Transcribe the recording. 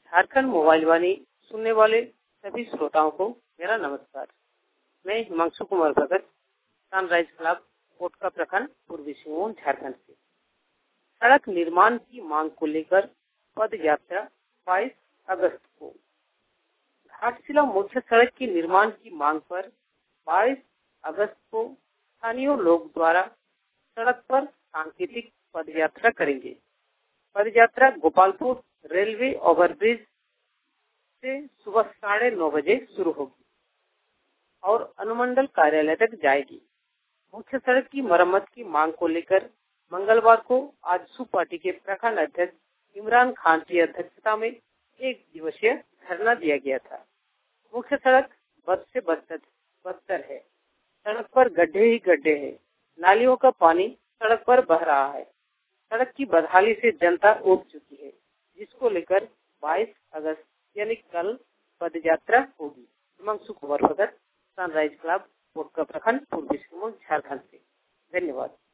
Jharkhand mobile वाणी सुनने वाले सभी श्रोताओं को मेरा नमस्कार। मैं हिमांशु कुमार भगत, सनराइज क्लब कोटका प्रखंड, पूर्वी सिंहभूम, झारखंड से सड़क निर्माण की मांग को लेकर पद यात्रा 22 अगस्त को। घाटशिला मुख्य सड़क के निर्माण की मांग पर 22 अगस्त को स्थानीय लोग द्वारा सड़क पर सांकेतिक पद यात्रा करेंगे। पद यात्रा गोपालपुर रेलवे ओवरब्रिज से सुबह 9:30 बजे शुरू होगी और अनुमंडल कार्यालय तक जाएगी। मुख्य सड़क की मरम्मत की मांग को लेकर मंगलवार को आजसू पार्टी के प्रखंड अध्यक्ष इमरान खान की अध्यक्षता में एक दिवसीय धरना दिया गया था। मुख्य सड़क बद से बदतर है। सड़क पर गड्ढे ही गड्ढे हैं। नालियों का पानी सड़क पर बह रहा है। सड़क की बदहाली से जनता उब चुकी है, जिसको लेकर 22 अगस्त यानी कल पद यात्रा होगी। हिमांशु कुमार भगत, सनराइज क्लब कोटका प्रखंड, पूर्वी सिंहभूम, झारखंड से। धन्यवाद।